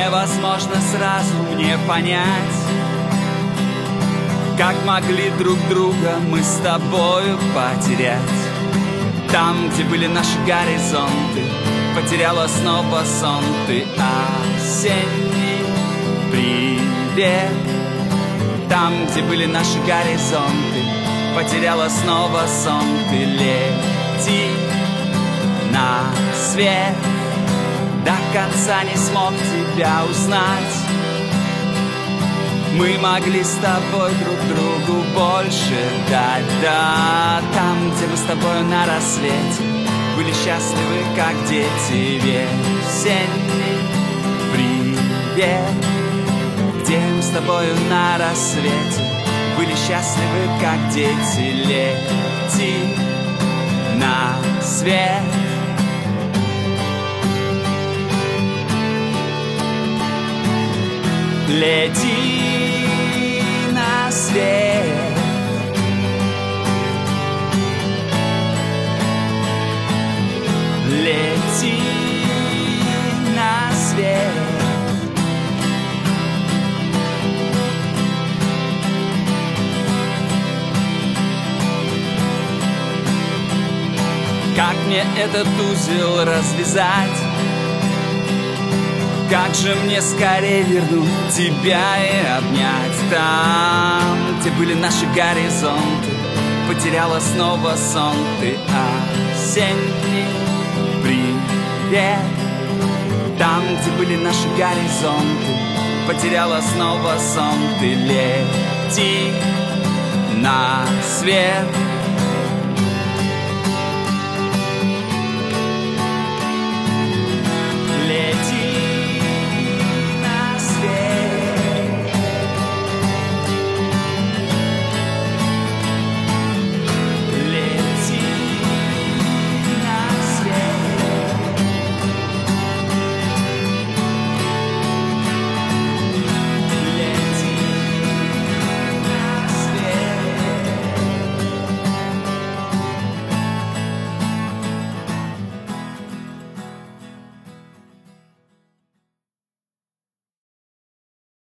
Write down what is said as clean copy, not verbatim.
невозможно сразу мне понять, как могли друг друга мы с тобою потерять. Там, где были наши горизонты, потеряла снова сон ты. Осенний привет. Там, где были наши горизонты, потеряла снова сон ты. Лети на свет, до конца не смог тебя узнать. Мы могли с тобой друг другу больше дать. Да, там, где мы с тобой на рассвете были счастливы, как дети. Весенний привет. Где мы с тобою на рассвете были счастливы, как дети. Лети на свет. Лети на свет. Лети на свет. Как мне этот узел развязать? Как же мне скорее вернуть тебя и обнять? Там, где были наши горизонты, потеряла снова сон ты. Осенний привет. Там, где были наши горизонты, потеряла снова сон ты. Лети на свет.